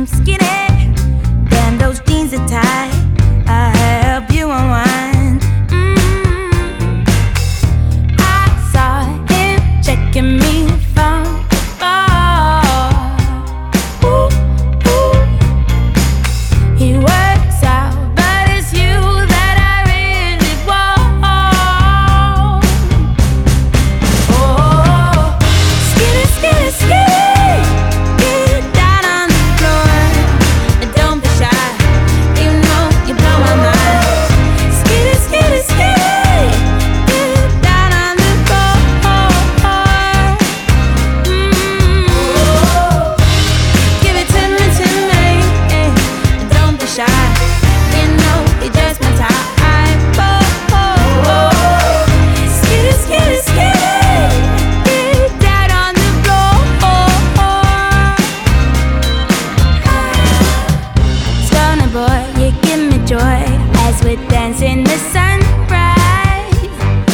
I'm skinny, then those jeans are tight. I help you unwind. I saw him checking me from afar. Ooh, ooh. He works out, but it's you that I really want. Oh, skinny, skinny, skinny. Joy as we dance in the sunrise.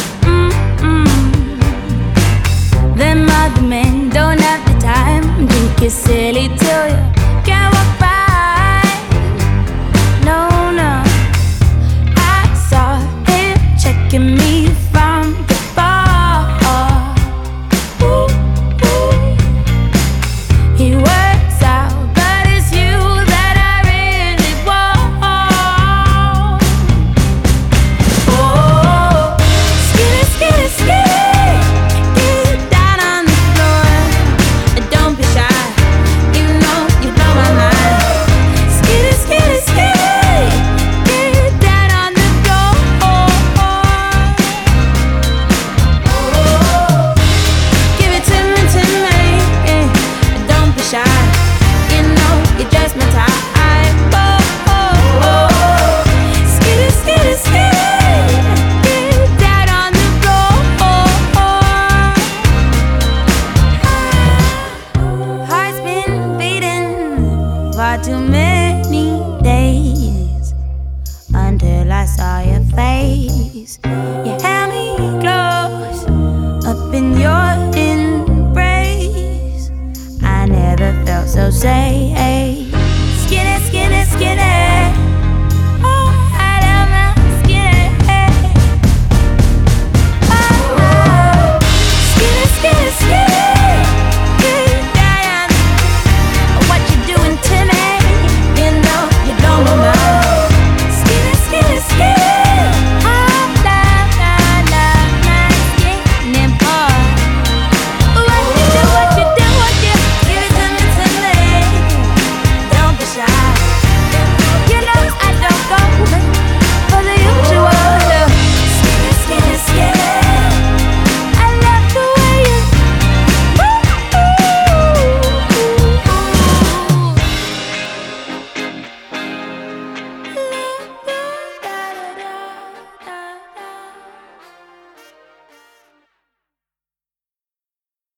Them other men don't have the time. Drink you silly till you can't walk by. No, no. I saw him checking me from the bar. Ooh, ooh. He works out, but it's you that I really want. Far too many days until I saw your face. You held me close up in your embrace. I never felt so safe.